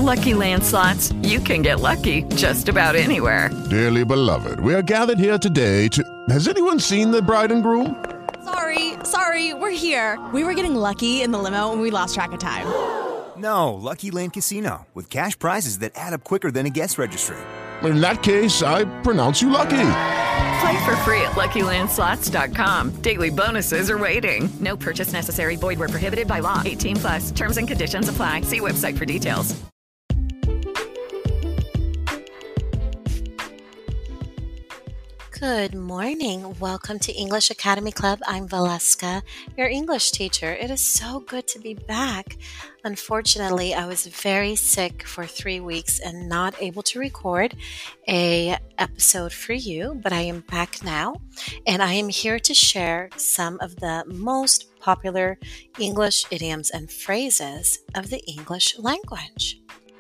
Lucky Land Slots, you can get lucky just about anywhere. Dearly beloved, we are gathered here today to... Has anyone seen the bride and groom? Sorry, we're here. We were getting lucky in the limo and we lost track of time. No, Lucky Land Casino, with cash prizes that add up quicker than a guest registry. In that case, I pronounce you lucky. Play for free at LuckyLandSlots.com. Daily bonuses are waiting. No purchase necessary. Void where prohibited by law. 18+. Terms and conditions apply. See website for details. Good morning. Welcome to English Academy Club. I'm Valeska, your English teacher. It is so good to be back. Unfortunately, I was very sick for 3 weeks and not able to record a episode for you, but I am back now, and I am here to share some of the most popular English idioms and phrases of the English language.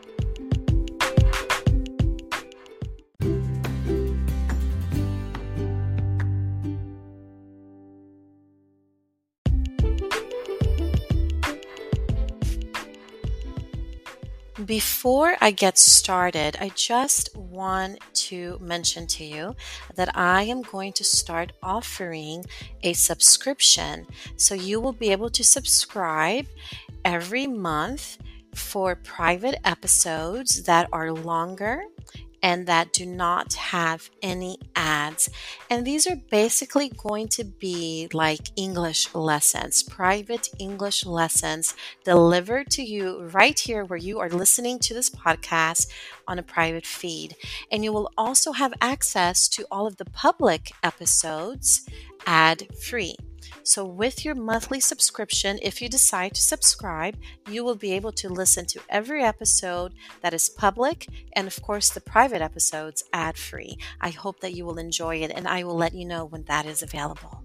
Before I get started, I just want to mention to you that I am going to start offering a subscription. So you will be able to subscribe every month for private episodes that are longer and that do not have any ads. And these are basically going to be like English lessons, private English lessons delivered to you right here where you are listening to this podcast on a private feed. And you will also have access to all of the public episodes ad-free. So with your monthly subscription, if you decide to subscribe, you will be able to listen to every episode that is public and, of course, the private episodes ad-free. I hope that you will enjoy it, and I will let you know when that is available.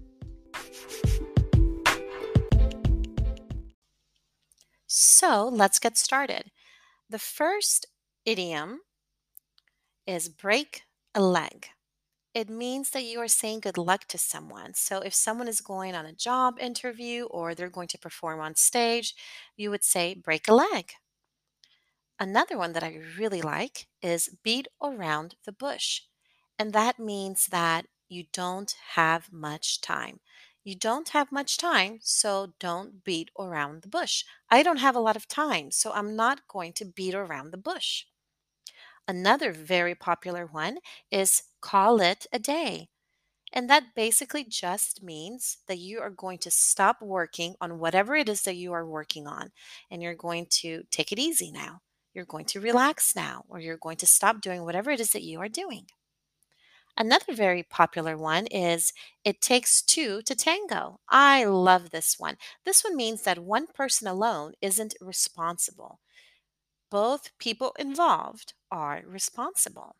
So let's get started. The first idiom is break a leg. It means that you are saying good luck to someone. So if someone is going on a job interview or they're going to perform on stage, you would say break a leg. Another one that I really like is beat around the bush. And that means that you don't have much time. You don't have much time, so don't beat around the bush. I don't have a lot of time, so I'm not going to beat around the bush. Another very popular one is call it a day. And that basically just means that you are going to stop working on whatever it is that you are working on. And you're going to take it easy now. You're going to relax now, or you're going to stop doing whatever it is that you are doing. Another very popular one is it takes two to tango. I love this one. This one means that one person alone isn't responsible. Both people involved are responsible.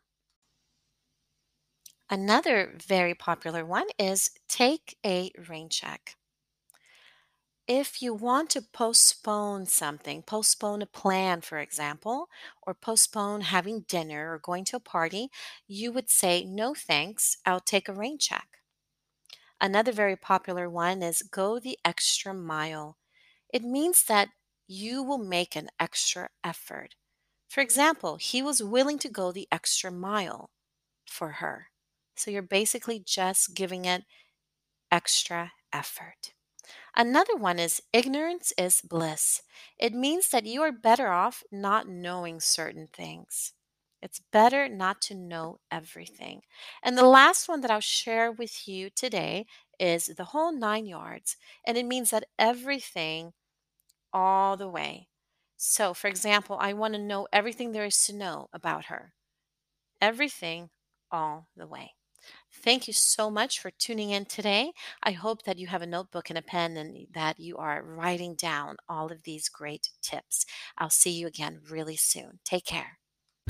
Another very popular one is take a rain check. If you want to postpone something, postpone a plan, for example, or postpone having dinner or going to a party, you would say, no thanks, I'll take a rain check. Another very popular one is go the extra mile. It means that you will make an extra effort. For example, he was willing to go the extra mile for her. So you're basically just giving it extra effort. Another one is ignorance is bliss. It means that you are better off not knowing certain things. It's better not to know everything. And the last one that I'll share with you today is the whole 9 yards. And it means that everything all the way. So, for example, I want to know everything there is to know about her. Everything all the way. Thank you so much for tuning in today. I hope that you have a notebook and a pen and that you are writing down all of these great tips. I'll see you again really soon. Take care.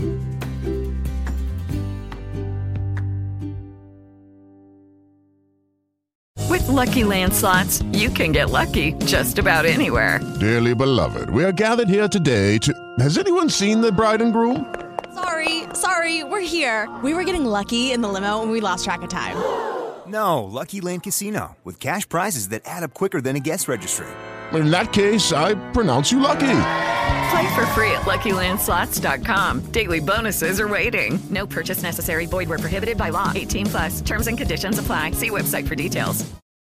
With Lucky Land Slots, you can get lucky just about anywhere. Dearly beloved, we are gathered here today to... Has anyone seen the bride and groom? Sorry, we're here. We were getting lucky in the limo and we lost track of time. No, Lucky Land Casino, with cash prizes that add up quicker than a guest registry. In that case, I pronounce you lucky. Play for free at LuckyLandSlots.com. Daily bonuses are waiting. No purchase necessary. Void where prohibited by law. 18 plus. Terms and conditions apply. See website for details.